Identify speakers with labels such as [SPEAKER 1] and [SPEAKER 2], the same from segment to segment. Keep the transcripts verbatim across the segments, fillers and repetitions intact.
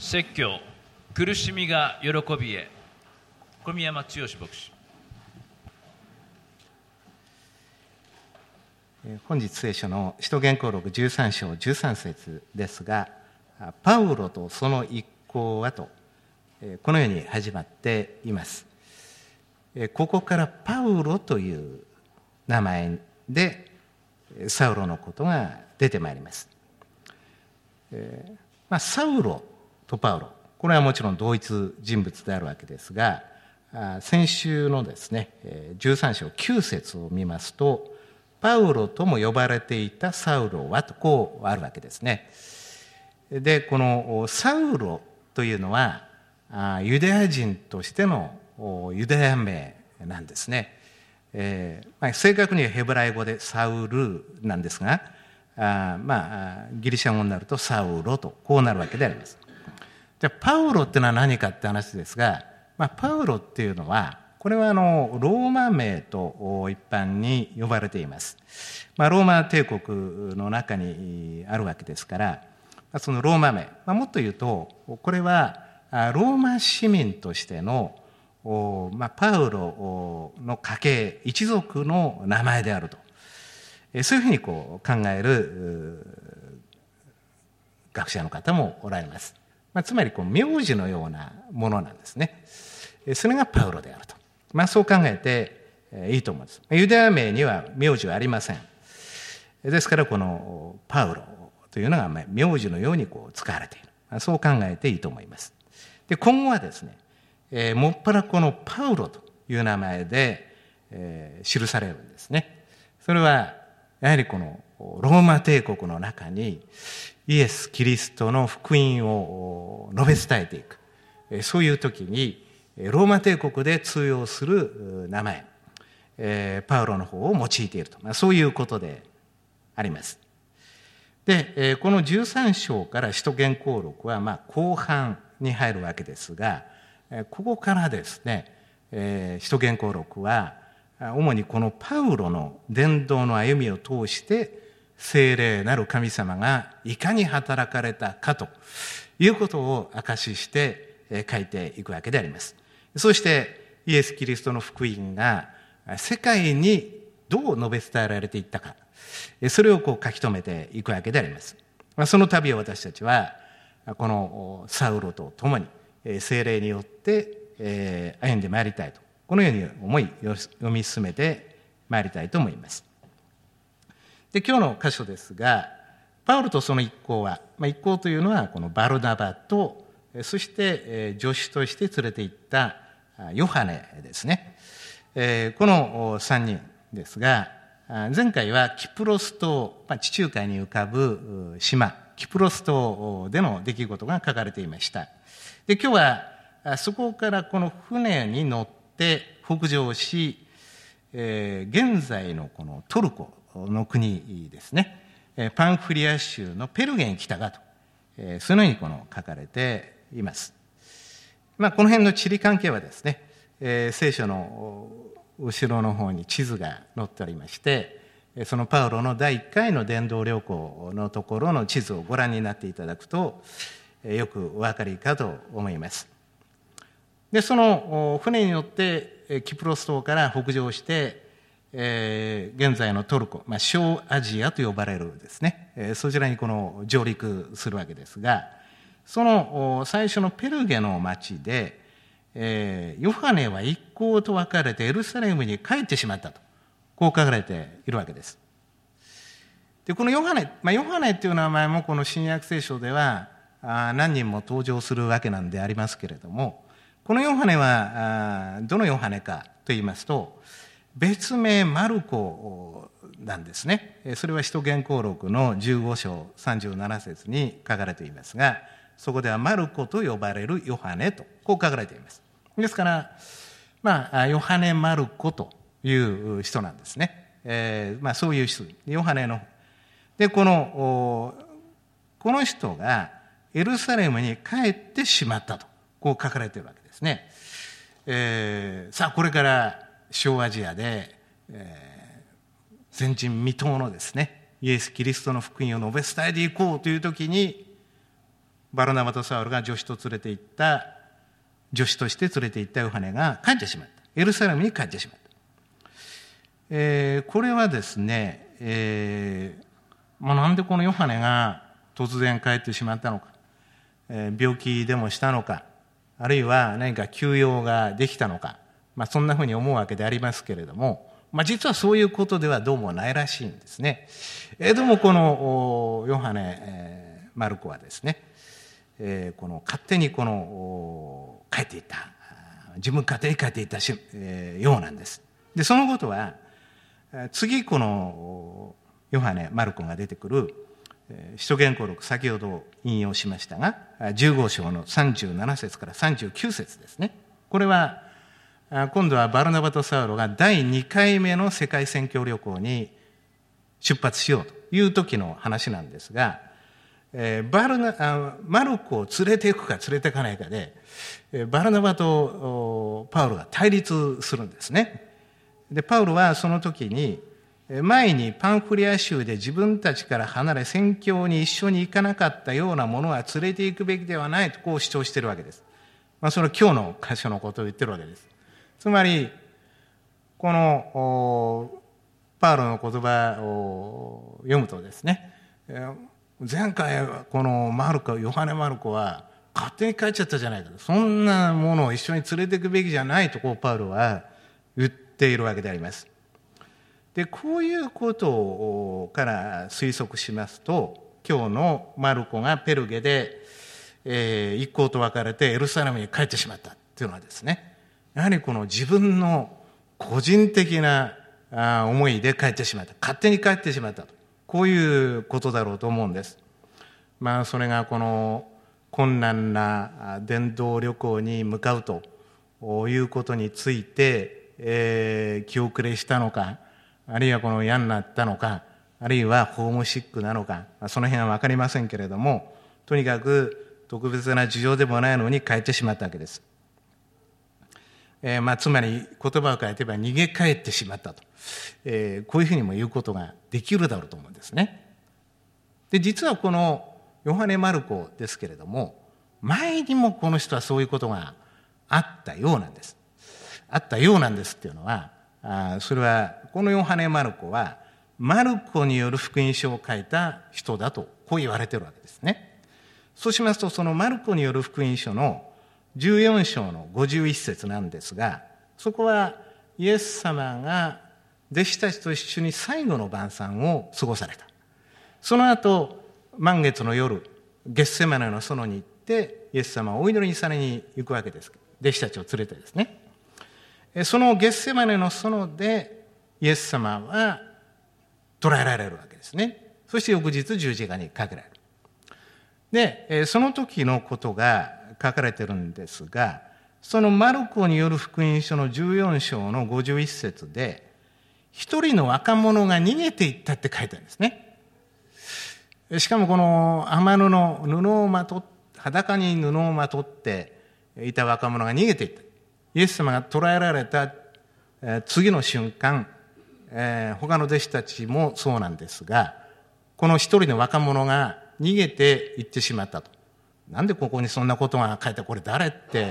[SPEAKER 1] 説教、苦しみが喜びへ。小宮山剛牧師。
[SPEAKER 2] 本日聖書の使徒言行録じゅうさん章じゅうさん節ですが、パウロとその一行はと、このように始まっています。ここからパウロという名前でサウロのことが出てまいります。えーまあ、サウロとパウロ、これはもちろん同一人物であるわけですが、先週のですねじゅうさん章きゅう節を見ますと、パウロとも呼ばれていたサウロはとこうあるわけですね。で、このサウロというのはユダヤ人としてのユダヤ名なんですね。えーまあ、正確にはヘブライ語でサウルなんですが、あまあギリシャ語になるとサウロとこうなるわけであります。じゃあパウロっていうのは何かって話ですが、まあ、パウロっていうのはこれはあのローマ名と一般に呼ばれています。まあ、ローマ帝国の中にあるわけですから、そのローマ名、まあ、もっと言うとこれはローマ市民としての、まあ、パウロの家系一族の名前であると、そういうふうにこう考える学者の方もおられます。まあ、つまりこう名字のようなものなんですね。それがパウロであると、まあ、そう考えていいと思うんです。ユダヤ名には名字はありません。ですからこのパウロというのが名字のようにこう使われている、そう考えていいと思います。で、今後はですね、えー、もっぱらこのパウロという名前で、えー、記されるんですね。それはやはりこのローマ帝国の中にイエス・キリストの福音を述べ伝えていく、そういう時にローマ帝国で通用する名前、えー、パウロの方を用いていると、まあ、そういうことであります。で、このじゅうさん章から使徒言行録はまあ後半に入るわけですが、ここからですね、使徒言行録は主にこのパウロの伝道の歩みを通して聖霊なる神様がいかに働かれたかということを証しして書いていくわけであります。そしてイエス・キリストの福音が世界にどう述べ伝えられていったか、それをこう書き留めていくわけであります。その旅を私たちはこのサウロと共に聖霊によって歩んでまいりたいと、このように思い読み進めてまいりたいと思います。で、今日の箇所ですが、パウロとその一行は、まあ、一行というのはこのバルナバと、そして助手として連れて行ったヨハネですね。この三人ですが、前回はキプロス島、まあ、地中海に浮かぶ島キプロス島での出来事が書かれていました。で、今日はそこからこの船に乗って北上し、えー、現在のこのトルコの国ですね、パンフリア州のペルゲに来たかと、えー、そのようにこの書かれています。まあ、この辺の地理関係はですね、えー、聖書の後ろの方に地図が載っておりまして、そのパウロの第一回の伝道旅行のところの地図をご覧になっていただくとよくお分かりかと思います。で、その船に乗ってキプロス島から北上して、えー、現在のトルコ、まあ、小アジアと呼ばれるですね、えー、そちらにこの上陸するわけですが、その最初のペルゲの町で、えー、ヨハネは一行と別れてエルサレムに帰ってしまったと、こう書かれているわけです。で、このヨハネ、まあ、ヨハネという名前もこの新約聖書ではあ何人も登場するわけなんでありますけれども、このヨハネはどのヨハネかと言いますと、別名マルコなんですね。それは使徒言行録のじゅうご章さんじゅうなな節に書かれていますが、そこではマルコと呼ばれるヨハネとこう書かれています。ですから、まあ、ヨハネ・マルコという人なんですね。えーまあ、そういう人、ヨハネの。で、この、この人がエルサレムに帰ってしまったと、こう書かれているわけですね。えー、さあ、これから小アジアで、えー、前人未到のですね、イエス・キリストの福音を述べ伝えていこうというときに、 バルナバとサウルが助手と連れて行った、助手として連れて行ったヨハネが帰ってしまった。エルサレムに帰ってしまった。えー、これはですね、えーまあ、なんでこのヨハネが突然帰ってしまったのか、えー、病気でもしたのか、あるいは何か休養ができたのか、まあ、そんなふうに思うわけでありますけれども、まあ、実はそういうことではどうもないらしいんですね。えー、でもこのヨハネ、えー、マルコはですね、えー、この勝手にこの帰っていった、自分勝手に帰っていったし、えー、ようなんです。でそのことは次このヨハネマルコが出てくる使徒言行録、先ほど引用しましたがじゅうご章のさんじゅうなな節からさんじゅうきゅう節ですね。これは今度はバルナバとサウロがだいにかいめの世界宣教旅行に出発しようという時の話なんですが、バルナあマルコを連れていくか連れていかないかでバルナバとパウロが対立するんですね。でパウロはその時に前にパンフリア州で自分たちから離れ宣教に一緒に行かなかったようなものは連れて行くべきではないとこう主張しているわけです。まあ、その今日の箇所のことを言ってるわけです。つまりこのパウロの言葉を読むとですね、前回このマルコ、ヨハネ・マルコは勝手に帰っちゃったじゃないかと、そんなものを一緒に連れて行くべきじゃないとこうパウロは言っているわけであります。でこういうことから推測しますと、今日のマルコがペルゲで、えー、一行と別れてエルサレムに帰ってしまったっていうのはですね、やはりこの自分の個人的な思いで帰ってしまった、勝手に帰ってしまったと、こういうことだろうと思うんです。まあそれがこの困難な伝道旅行に向かうということについて、えー、気遅れしたのか、あるいはこの嫌になったのか、あるいはホームシックなのか、その辺は分かりませんけれども、とにかく特別な事情でもないのに帰ってしまったわけです。えーまあ、つまり言葉を変えてば逃げ帰ってしまったと、えー、こういうふうにも言うことができるだろうと思うんですね。で実はこのヨハネ・マルコですけれども、前にもこの人はそういうことがあったようなんです。あったようなんですっていうのは、あそれはこのヨハネ・マルコはマルコによる福音書を書いた人だとこう言われているわけですね。そうしますと、そのマルコによる福音書のじゅうよん章のごじゅういち節なんですが、そこはイエス様が弟子たちと一緒に最後の晩餐を過ごされた。その後満月の夜、ゲッセマネの園に行ってイエス様をお祈りにされに行くわけです。弟子たちを連れてですね。そのゲッセマネの園でイエス様は捕らえられるわけですね。そして翌日十字架にかけられる。でその時のことが書かれているんですが、そのマルコによる福音書のじゅうよん章のごじゅういち節で、一人の若者が逃げていったって書いてあるんですね。しかもこの天布の布をまとっ裸に布をまとっていた若者が逃げていった。イエス様が捕らえられた次の瞬間、えー、他の弟子たちもそうなんですが、この一人の若者が逃げていってしまったと。なんでここにそんなことが書いて、これ誰って、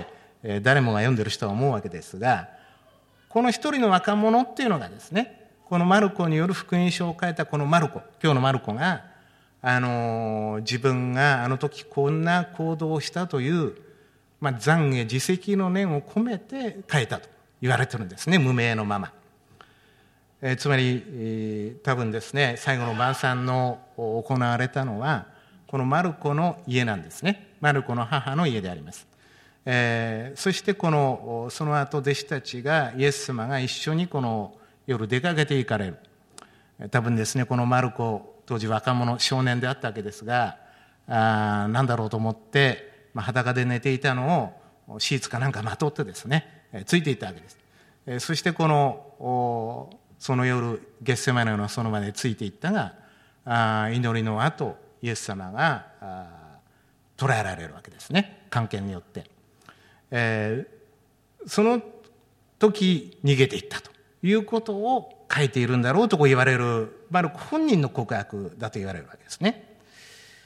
[SPEAKER 2] えー、誰もが読んでる人は思うわけですが、この一人の若者っていうのがですね、このマルコによる福音書を書いたこのマルコ、今日のマルコが、あのー、自分があの時こんな行動をしたという、まあ、懺悔自責の念を込めて書いたと言われてるんですね、無名のまま。えー、つまり、えー、多分ですね、最後の晩餐の行われたのはこのマルコの家なんですね。マルコの母の家であります。えー、そしてこのその後弟子たちがイエス様が一緒にこの夜出かけて行かれる。多分ですね、このマルコ当時若者少年であったわけですが、あなんだろうと思って、まあ、裸で寝ていたのをシーツかなんかまとってですね、えー、ついていったわけです。えー、そしてこのその夜ゲッセマネの園までついていったが、あ祈りの後イエス様が捕らえられるわけですね、関係によって。えー、その時逃げていったということを書いているんだろうとこう言われる、マルコ本人の告白だと言われるわけですね。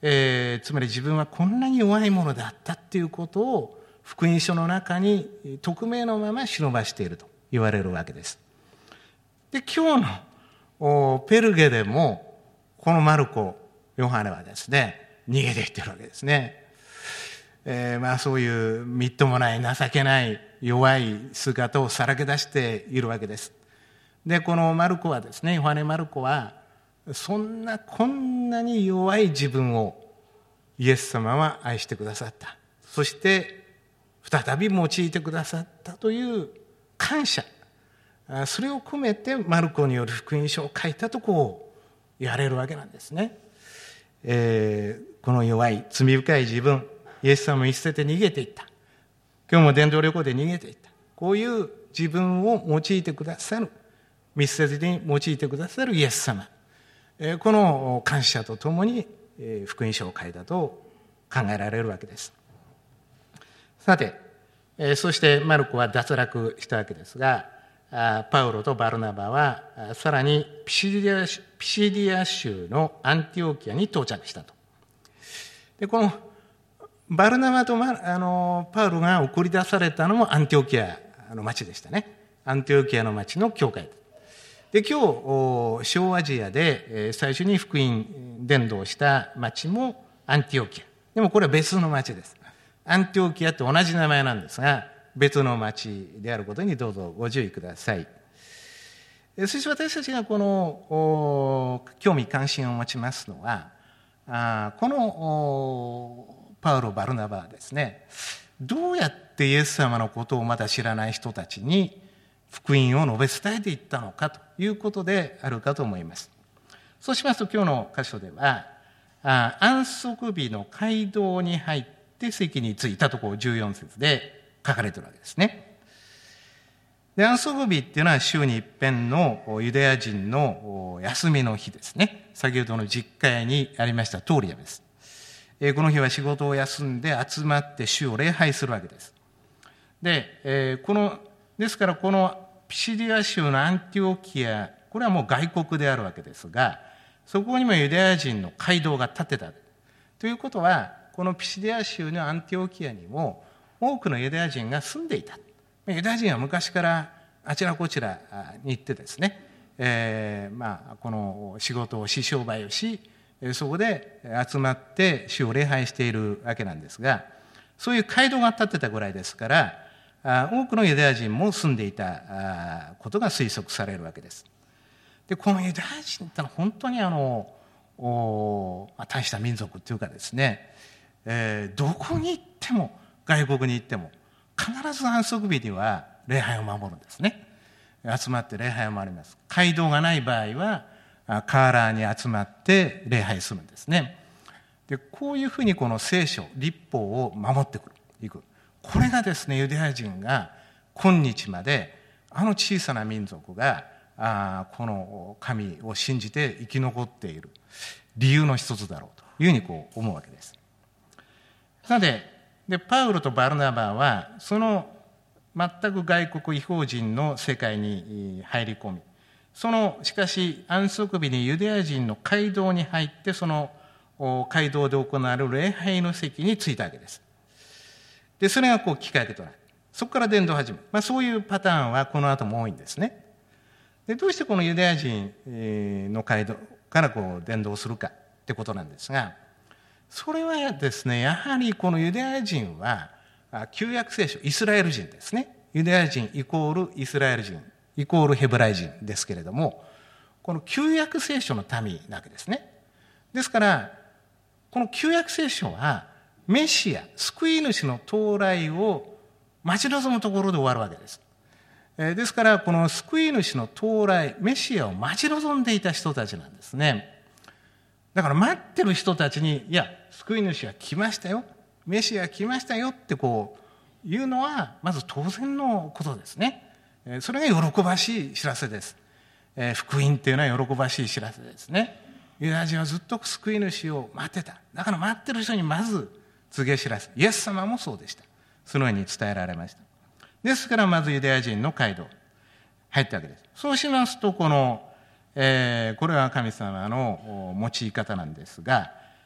[SPEAKER 2] えー、つまり自分はこんなに弱いものだったっていうことを福音書の中に匿名のまま忍ばしていると言われるわけです。で、今日のペルゲでもこのマルコ、ヨハネはですね、逃げていってるわけですね。えー、まあそういうみっともない情けない弱い姿をさらけ出しているわけです。で、このマルコはですね、ヨハネ・マルコはそんなこんなに弱い自分をイエス様は愛してくださった。そして再び用いてくださったという感謝、それを込めてマルコによる福音書を書いたとこう言われるわけなんですね。えー、この弱い罪深い自分、イエス様を見捨てて逃げていった。今日も伝道旅行で逃げていった。こういう自分を用いてくださる、見捨てずに用いてくださるイエス様。この感謝とともに福音書を書いたと考えられるわけです。さて、そしてマルコは脱落したわけですが、パウロとバルナバはさらにピシディア、ピシディア州のアンティオキアに到着したと。で、このバルナバとあのパウロが送り出されたのもアンティオキアの町でしたね。アンティオキアの町の教会で、今日小アジアで最初に福音伝道した町もアンティオキア。でもこれは別の町です。アンティオキアって同じ名前なんですが、別の町であることにどうぞご注意ください。そして私たちがこの興味関心を持ちますのは、このパウロ・バルナバはですね、どうやってイエス様のことをまだ知らない人たちに福音を述べ伝えていったのかということであるかと思います。そうしますと今日の箇所では、安息日の街道に入って席に着いたところじゅうよん節で書かれているわけですね。で、安息日っていうのは週に一遍のユダヤ人の休みの日ですね。先ほどの実会にありました通りです。この日は仕事を休んで集まって主を礼拝するわけです。で、この、ですからこのピシディア州のアンティオキア、これはもう外国であるわけですが、そこにもユダヤ人の街道が建てた。ということは、このピシディア州のアンティオキアにも多くのユダヤ人が住んでいた。ユダヤ人は昔からあちらこちらに行ってですね、えー、まあこの仕事をし商売をし、そこで集まって主を礼拝しているわけなんですが、そういう街道が建ってたぐらいですから、多くのユダヤ人も住んでいたことが推測されるわけです。で、このユダヤ人ってのは本当にあの大した民族っていうかですね、えー、どこに行っても外国に行っても必ず安息日には礼拝を守るんですね。集まって礼拝を守ります。街道がない場合はカーラーに集まって礼拝するんですね。で、こういうふうにこの聖書、律法を守ってくる、いく。これがですね、ユダヤ人が今日まであの小さな民族があこの神を信じて生き残っている理由の一つだろうというふうにこう思うわけです。さて、でパウロとバルナバはその全く外国異邦人の世界に入り込み、そのしかし安息日にユダヤ人の街道に入ってその街道で行われる礼拝の席に着いたわけです。で、それがこうきっかけとなる。そこから伝道を始める。まあそういうパターンはこの後も多いんですね。で、どうしてこのユダヤ人の街道からこう伝道するかってことなんですが、それはですね、やはりこのユダヤ人は旧約聖書、イスラエル人ですね。ユダヤ人イコールイスラエル人イコールヘブライ人ですけれども、この旧約聖書の民なわけですね。ですから、この旧約聖書はメシア、救い主の到来を待ち望むところで終わるわけです。ですから、この救い主の到来、メシアを待ち望んでいた人たちなんですね。だから待ってる人たちに、いや、救い主は来ましたよ、メシア来ましたよってこう言うのは、まず当然のことですね。それが喜ばしい知らせです。福音っていうのは喜ばしい知らせですね。ユダヤ人はずっと救い主を待ってた。だから待ってる人にまず告げ知らせ。イエス様もそうでした。そのように伝えられました。ですからまずユダヤ人の街道入ったわけです。そうしますとこの、えー、これは神様の用い方なんですが、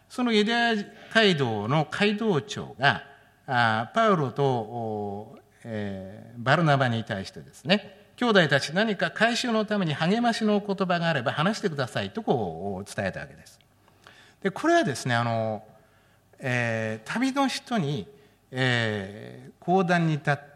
[SPEAKER 2] そのユダヤ街道の街道長があパウロと、えー、バルナバに対してですね、兄弟たち何か改宗のために励ましの言葉があれば話してくださいとこう伝えたわけです。でこれはですね、あの、えー、旅の人に、えー、講談に立って、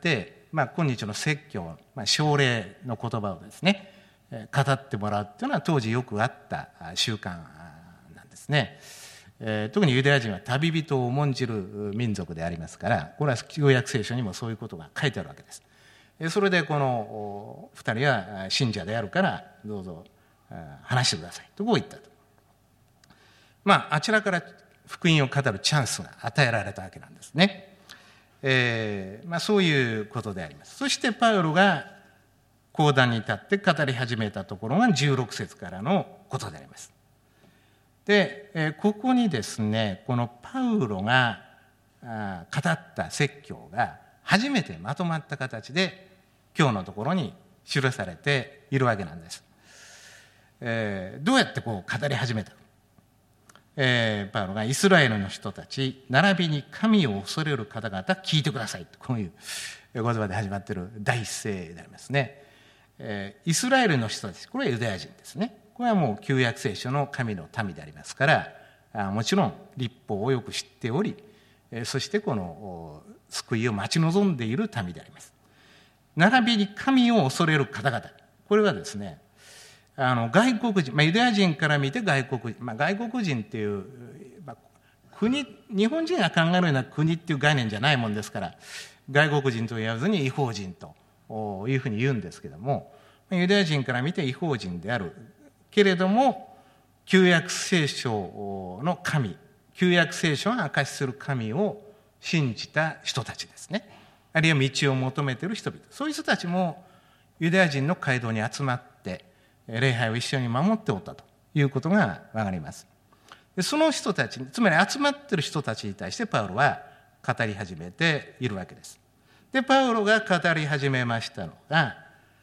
[SPEAKER 2] まあ、今日の説教、まあ、奨励の言葉をですね語ってもらうっていうのは当時よくあった習慣なんですね。えー、特にユダヤ人は旅人を重んじる民族でありますから、これは旧約聖書にもそういうことが書いてあるわけです。それでこの二人は信者であるからどうぞ話してくださいとこう言ったと。まああちらから福音を語るチャンスが与えられたわけなんですね。えーまあ、そういうことであります。そしてパウロが講談に立って語り始めたところがじゅうろく節からのことであります。で、ここにですね、このパウロが語った説教が初めてまとまった形で今日のところに記されているわけなんです。えー、どうやってこう語り始めたか、えー、パウロがイスラエルの人たち並びに神を恐れる方々聞いてくださいと、こういう言葉で始まっている第一声でありますね。えー、イスラエルの人たち、これはユダヤ人ですね。これはもう旧約聖書の神の民でありますから、あもちろん律法をよく知っており、そしてこの救いを待ち望んでいる民であります。並びに神を恐れる方々、これはですね、あの外国人、まあ、ユダヤ人から見て外国人、まあ、外国人っていう、まあ、国、日本人が考えるような国っていう概念じゃないもんですから、外国人と言わずに異邦人というふうに言うんですけども、ユダヤ人から見て異邦人であるけれども、旧約聖書の神、旧約聖書が証しする神を信じた人たちですね。あるいは道を求めている人々。そういう人たちもユダヤ人の街道に集まって、礼拝を一緒に守っておったということがわかります。でその人たち、つまり集まっている人たちに対してパウロは語り始めているわけです。で、パウロが語り始めましたのが、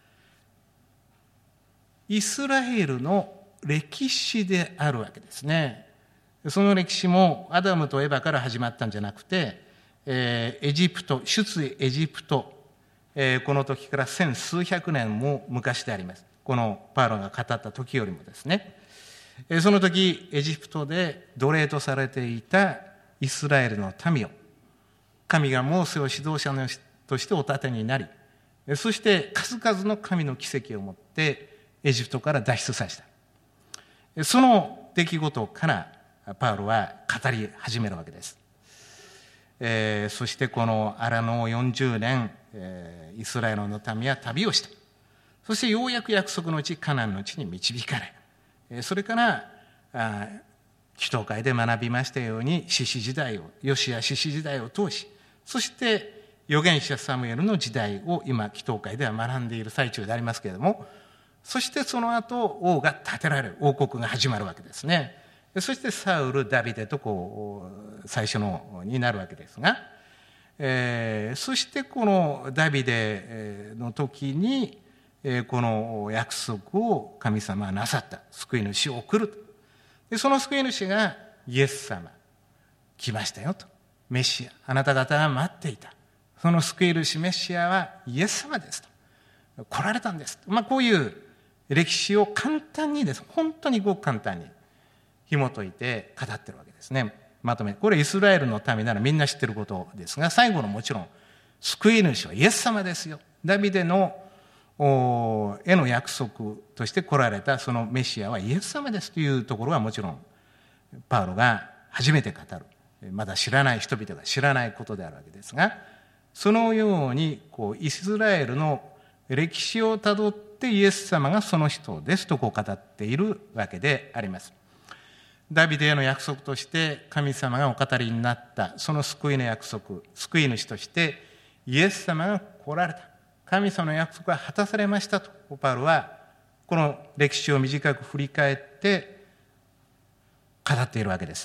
[SPEAKER 2] イスラエルの歴史であるわけですね。その歴史もアダムとエバから始まったんじゃなくて、えー、エジプト、出エジプト、えー、この時から千数百年も昔であります。このパウロが語った時よりもですね。えー、その時、エジプトで奴隷とされていたイスラエルの民を、神がモーセを指導者としてお立てになり、そして数々の神の奇跡をもってエジプトから脱出させた。その出来事からパウロは語り始めるわけです。えー、そしてこの荒野よんじゅうねん、えー、イスラエルの民は旅をした。そしてようやく約束の地、カナンの地に導かれ、えー、それからあ祈祷会で学びましたように士師時代を、ヨシア士師時代を通し、そして預言者サムエルの時代を今祈祷会では学んでいる最中でありますけれども、そしてその後王が建てられる、王国が始まるわけですね。そしてサウル、ダビデとこう最初のになるわけですが、えー、そしてこのダビデの時に、えー、この約束を神様はなさった。救い主を送ると。でその救い主がイエス様、来ましたよと。メシア、あなた方が待っていた。その救い主メシアはイエス様ですと。来られたんですと。まあこういう歴史を簡単にです。本当にごく簡単に紐解いて語ってるわけですね。まとめ。これイスラエルの民ならみんな知ってることですが、最後のもちろん救い主はイエス様ですよ。ダビデのへの約束として来られたそのメシアはイエス様ですというところはもちろんパウロが初めて語る。まだ知らない人々が知らないことであるわけですが、そのようにこうイスラエルの歴史をたどってイエス様がその人ですとこう語っているわけであります。ダビデへの約束として神様がお語りになったその救いの約束、救い主としてイエス様が来られた。神様の約束は果たされましたとパウロはこの歴史を短く振り返って語っているわけです。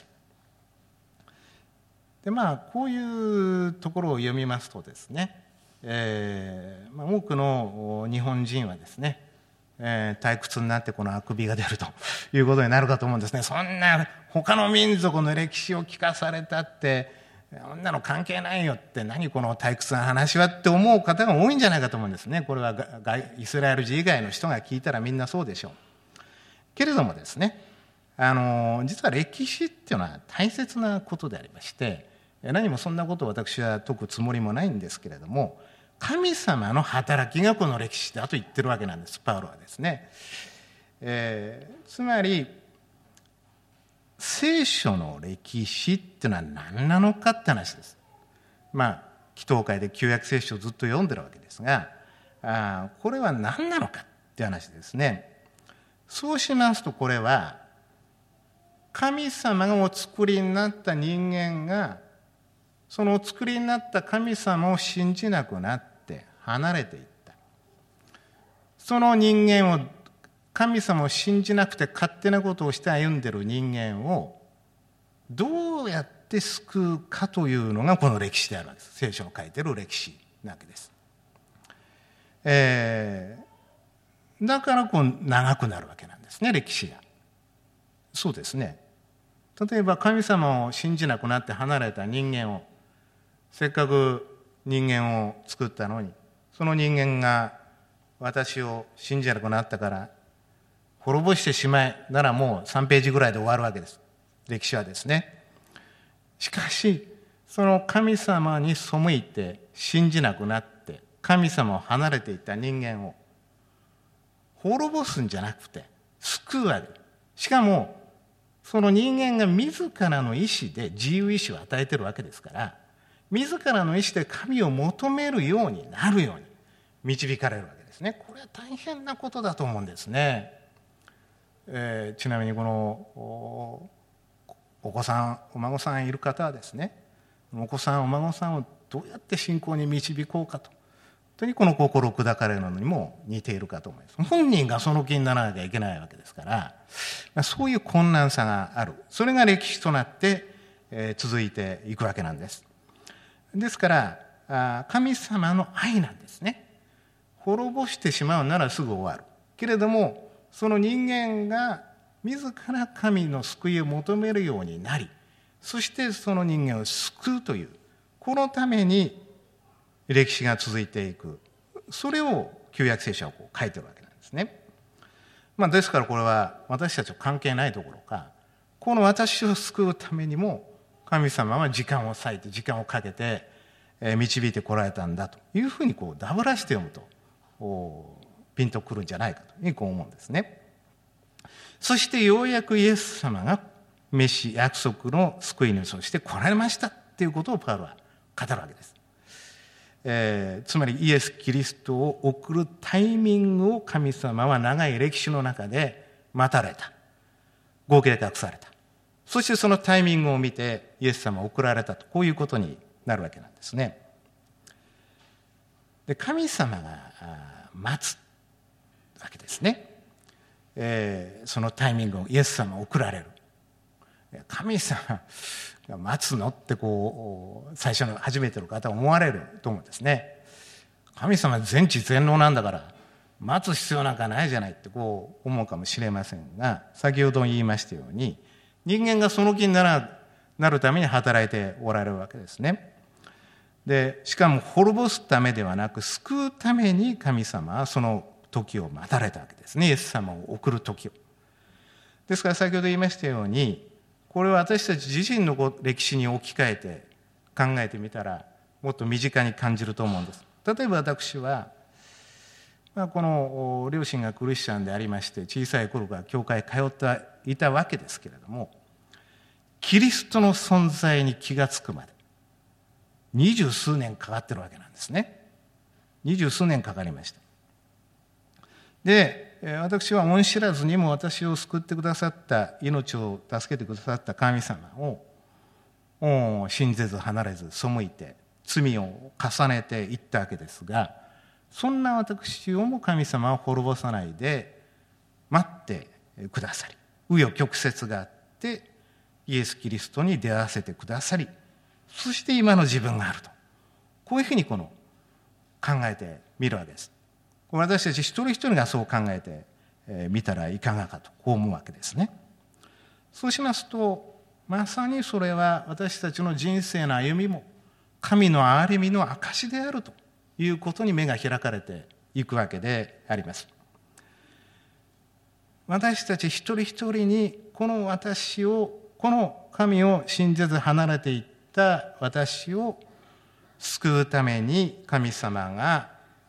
[SPEAKER 2] でまあこういうところを読みますとですね、えーまあ、多くの日本人はですね、 えー、退屈になってこのあくびが出るということになるかと思うんですね。そんな他の民族の歴史を聞かされたってそんなの関係ないよって、何この退屈な話はって思う方が多いんじゃないかと思うんですね。これはイスラエル人以外の人が聞いたらみんなそうでしょう。けれどもですね、あの実は歴史っていうのは大切なことでありまして、何もそんなことを私は解くつもりもないんですけれども、神様の働きがこの歴史だと言ってるわけなんです、パウロはですね。えー、つまり聖書の歴史っていうのは何なのかって話です。まあ祈祷会で旧約聖書をずっと読んでるわけですが、あこれは何なのかって話ですね。そうしますと、これは神様がお作りになった人間がそのお作りになった神様を信じなくなって離れていった。その人間を、神様を信じなくて勝手なことをして歩んでいる人間をどうやって救うかというのがこの歴史であるわけです。聖書の書いている歴史なわけです。えー、だからこう長くなるわけなんですね、歴史が。そうですね。例えば神様を信じなくなって離れた人間を、せっかく人間を作ったのに、その人間が私を信じなくなったから滅ぼしてしまえならもうさんページぐらいで終わるわけです、歴史はですね。しかしその神様に背いて信じなくなって神様を離れていった人間を滅ぼすんじゃなくて救うわけ。しかもその人間が自らの意志で自由意志を与えているわけですから、自らの意志で神を求めるようになるように導かれるわけですね。これは大変なことだと思うんですね。えー、ちなみにこの お, お子さんお孫さんいる方はですね、お子さんお孫さんをどうやって信仰に導こうかと、本当にこの心砕かれるのにも似ているかと思います。本人がその気にならなきゃいけないわけですから、そういう困難さがある。それが歴史となって、えー、続いていくわけなんです。ですから神様の愛なんですね。滅ぼしてしまうならすぐ終わるけれども、その人間が自ら神の救いを求めるようになり、そしてその人間を救うという、このために歴史が続いていく。それを旧約聖書はこう書いてるわけなんですね。まあ、ですからこれは私たちと関係ないところか、この私を救うためにも神様は時間を割いて時間をかけて導いてこられたんだというふうにこうダブらして読むとピンとくるんじゃないかというふうにこう思うんですね。そしてようやくイエス様がメシ約束の救い主として来られましたということをパウロは語るわけです。えー、つまりイエス・キリストを送るタイミングを神様は長い歴史の中で待たれた、ご計画された。そしてそのタイミングを見てイエス様を送られたと、こういうことになるわけなんですね。で、神様が待つわけですね。えー、そのタイミングをイエス様を送られる。神様が待つのってこう最初の初めての方は思われると思うんですね。神様全知全能なんだから待つ必要なんかないじゃないってこう思うかもしれませんが、先ほど言いましたように人間がその気にならなるために働いておられるわけですね。でしかも滅ぼすためではなく救うために神様はその時を待たれたわけですね。イエス様を送る時を。ですから先ほど言いましたように、これは私たち自身の歴史に置き換えて考えてみたらもっと身近に感じると思うんです。例えば私は、まあ、この両親がクリスチャンでありまして小さい頃から教会通っていたわけですけれども、キリストの存在に気がつくまで二十数年かかってるわけなんですね。二十数年かかりました。で、私は恩知らずにも私を救ってくださった、命を助けてくださった神様を信ぜず離れず背いて罪を重ねていったわけですが、そんな私をも神様は滅ぼさないで待ってくださり、紆余曲折があってイエス・キリストに出会わせてくださり、そして今の自分があると、こういうふうにこの考えてみるわけです。私たち一人一人がそう考えて見たらいかがかとこう思うわけですね。そうしますと、まさにそれは私たちの人生の歩みも神の憐れみの証であるということに目が開かれていくわけであります。私たち一人一人にこの私を、この神を信じず離れていった私を救うために神様が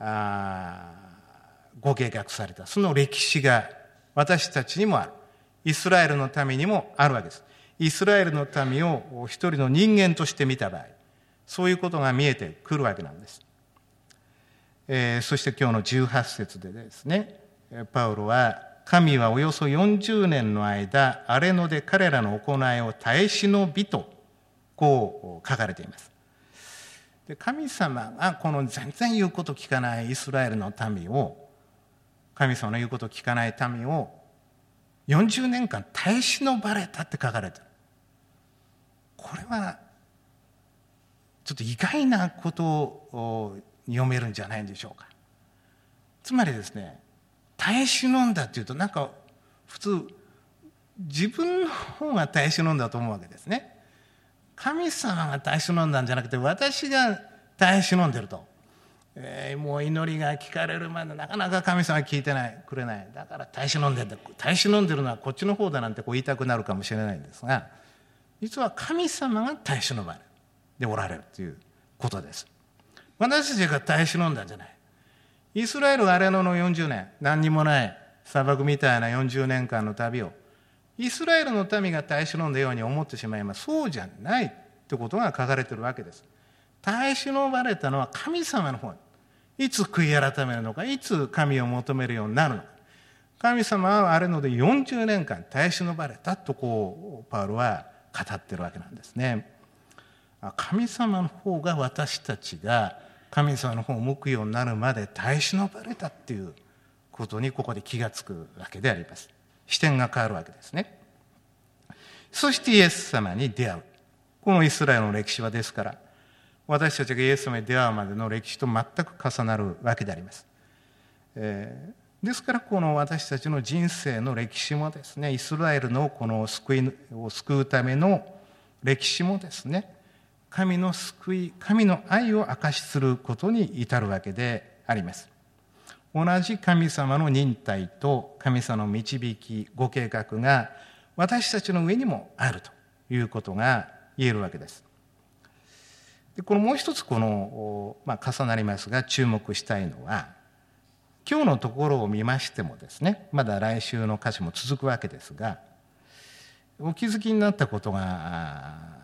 [SPEAKER 2] ご計画された、その歴史が私たちにもある。イスラエルの民にもあるわけです。イスラエルの民を一人の人間として見た場合、そういうことが見えてくるわけなんです。えー、そして今日のじゅうはち節でですね、パウロは神はおよそよんじゅうねんの間、荒れ野で彼らの行いを耐え忍びと、こう書かれています。で、神様がこの全然言うこと聞かないイスラエルの民を、神様の言うこと聞かない民をよんじゅうねんかん耐え忍ばれたって書かれている。これはちょっと意外なことを読めるんじゃないんでしょうか。つまりですね、耐え忍んだっていうと、なんか普通自分の方が耐え忍んだと思うわけですね。神様が耐え忍んだんじゃなくて、私が耐え忍んでると、えー、もう祈りが聞かれるまでなかなか神様は聞いてないくれない、だから耐え忍んでんだ、耐え忍んでるのはこっちの方だなんてこう言いたくなるかもしれないんですが、実は神様が耐え忍ばれでおられるということです。私たちが耐え忍んだんじゃない。イスラエル荒れ野のよんじゅうねん、何にもない砂漠みたいなよんじゅうねんかんの旅をイスラエルの民が耐え忍んだように思ってしまいます。そうじゃないってことが書かれているわけです。耐え忍ばれたのは神様の方に、いつ悔い改めるのか、いつ神を求めるようになるのか。神様はあれのでよんじゅうねんかん耐え忍ばれたとこうパウロは語っているわけなんですね。神様の方が私たちが神様の方を向くようになるまで耐え忍ばれたっていうことにここで気がつくわけであります。視点が変わるわけですね。そしてイエス様に出会う。このイスラエルの歴史はですから、私たちがイエス様に出会うまでの歴史と全く重なるわけであります。えー、ですからこの私たちの人生の歴史もですね、イスラエルのこの救いを救うための歴史もですね、神の救い、神の愛を証しすることに至るわけであります。同じ神様の忍耐と神様の導き、ご計画が私たちの上にもあるということが言えるわけです。で、このもう一つこの、まあ、重なりますが注目したいのは、今日のところを見ましてもですね、まだ来週の箇所も続くわけですが、お気づきになったことが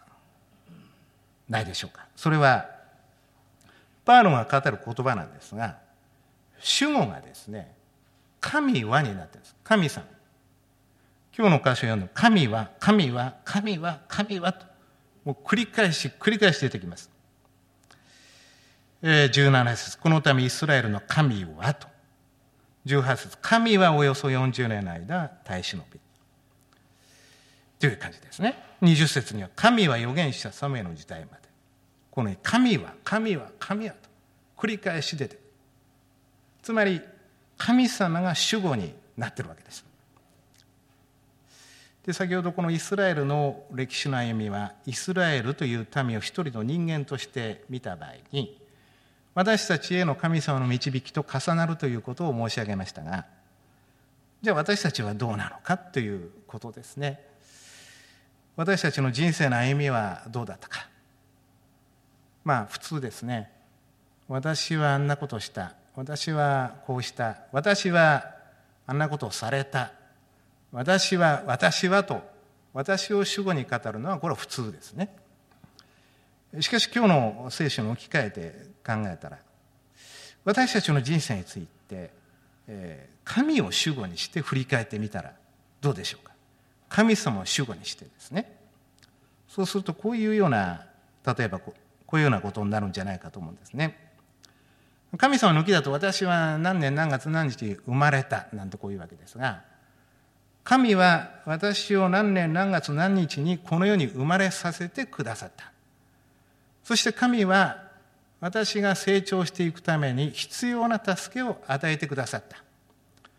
[SPEAKER 2] ないでしょうか。それはパウロが語る言葉なんですが、主語がですね、神はになっているんです。神様。今日の箇所を読んで、神は、神は、神は、神はと、もう繰り返し繰り返し出てきます。えー、じゅうなな節、このためイスラエルの神はと。じゅうはち節、神はおよそよんじゅうねんの間耐え忍び。という感じですね。にじゅう節には、神は預言者サムエルの時代まで。この神は、神は、神はと繰り返し出てくる。つまり、神様が主語になっているわけです。で、先ほどこのイスラエルの歴史の歩みは、イスラエルという民を一人の人間として見た場合に、私たちへの神様の導きと重なるということを申し上げましたが、じゃあ私たちはどうなのかということですね。私たちの人生の歩みはどうだったか。まあ普通ですね。私はあんなことをした。私はこうした。私はあんなことをされた。私は、私はと、私を主語に語るのはこれは普通ですね。しかし今日の聖書に置き換えて考えたら、私たちの人生について、えー、神を主語にして振り返ってみたらどうでしょうか。神様を主語にしてですね。そうするとこういうような、例えばこういうようなことになるんじゃないかと思うんですね。神様の抜きだと私は何年何月何日生まれたなんてこういうわけですが、神は私を何年何月何日にこの世に生まれさせてくださった。そして神は私が成長していくために必要な助けを与えてくださった。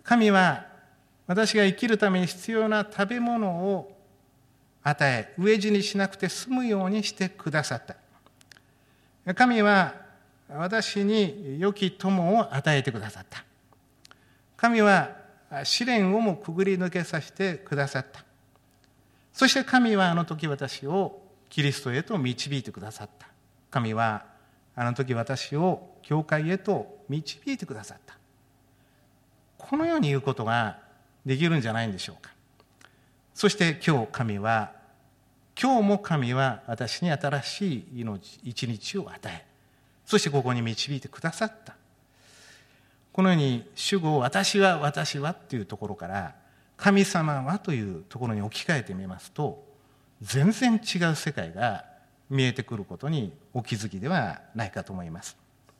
[SPEAKER 2] 神は私が生きるために必要な食べ物を与え、飢え死にしなくて済むようにしてくださった。神は私に良き友を与えてくださった。神は試練をもくぐり抜けさせてくださった。そして神はあの時私をキリストへと導いてくださった。神はあの時私を教会へと導いてくださった。このように言うことができるんじゃないんでしょうか。そして今日神は、今日も神は私に新しい命、一日を与え、そしてここに導いてくださった。このように主語を私は私はというところから神様はというところに置き換えてみますと、全然違う世界が見えてくることにお気づきではないかと思います。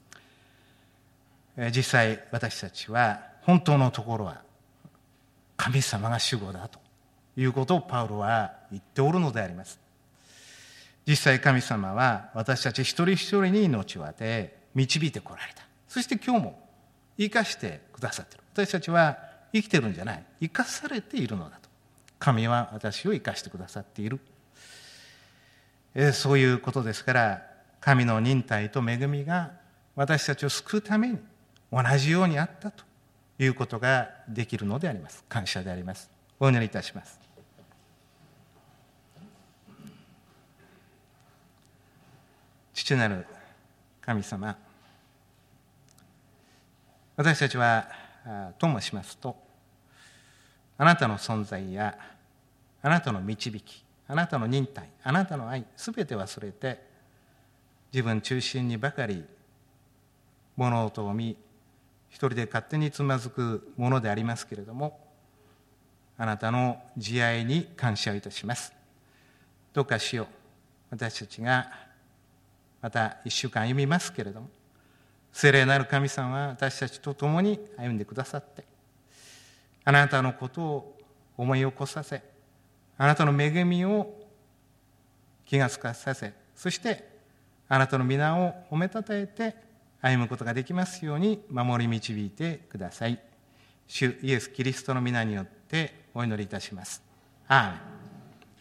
[SPEAKER 2] 実際私たちは本当のところは神様が主語だということをパウロは言っておるのであります。実際神様は私たち一人一人に命を与え導いてこられた。そして今日も生かしてくださっている。私たちは生きてるんじゃない、生かされているのだと。神は私を生かしてくださっている。えそういうことですから、神の忍耐と恵みが私たちを救うために同じようにあったということができるのであります。感謝であります。お祈りいたします。父なる神様、私たちはともしますと、あなたの存在やあなたの導き、あなたの忍耐、あなたの愛、すべて忘れて自分中心にばかり物事を見、一人で勝手につまずくものでありますけれども、あなたの慈愛に感謝をいたします。どうか主よ、私たちがまた一週間歩みますけれども、聖霊なる神様は私たちと共に歩んでくださって、あなたのことを思い起こさせ、あなたの恵みを気がつかさせ、そしてあなたの皆を褒めたたえて歩むことができますように守り導いてください。主イエス・キリストの皆によってお祈りいたします。アーメン。